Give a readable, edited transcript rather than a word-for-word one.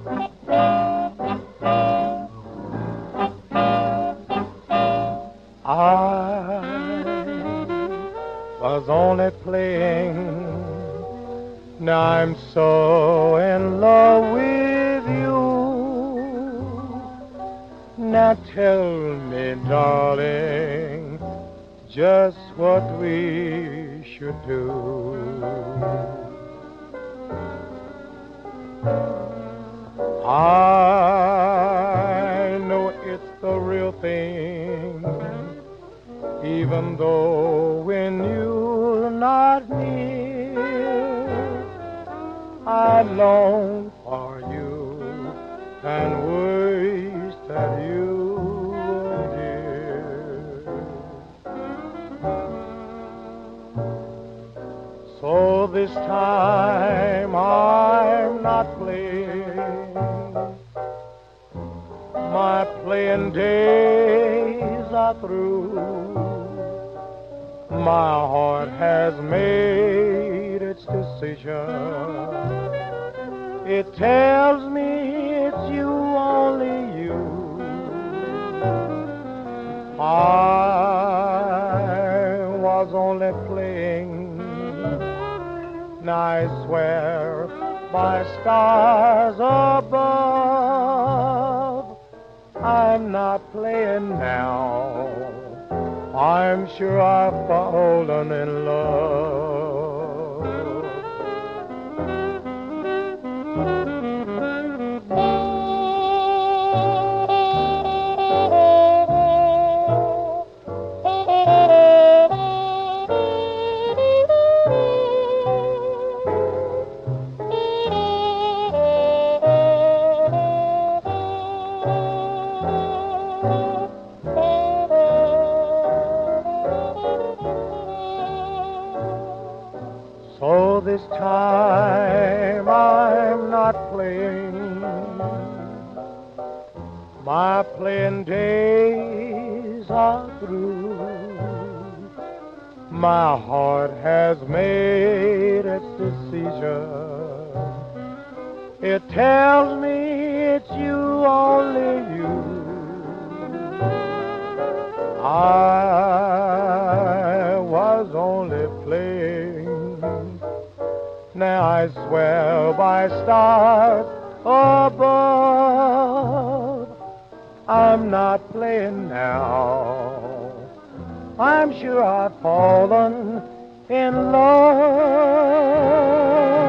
I was only playing. Now I'm so in love with you. Now tell me, darling, just what we should do. I know it's the real thing, even though when you're not near, I long for you and wish that you were here. So this time I'm not playing. My playing days are through. My heart has made its decision. It tells me it's you, only you. I was only playing. Now I swear by stars above, I'm not playing now. I'm sure I've fallen in love. So this time I'm not playing. My playing days are through. My heart has made its decision. It tells me it's you, only you. I was only playing. Now I swear by stars above, I'm not playing now. I'm sure I've fallen in love.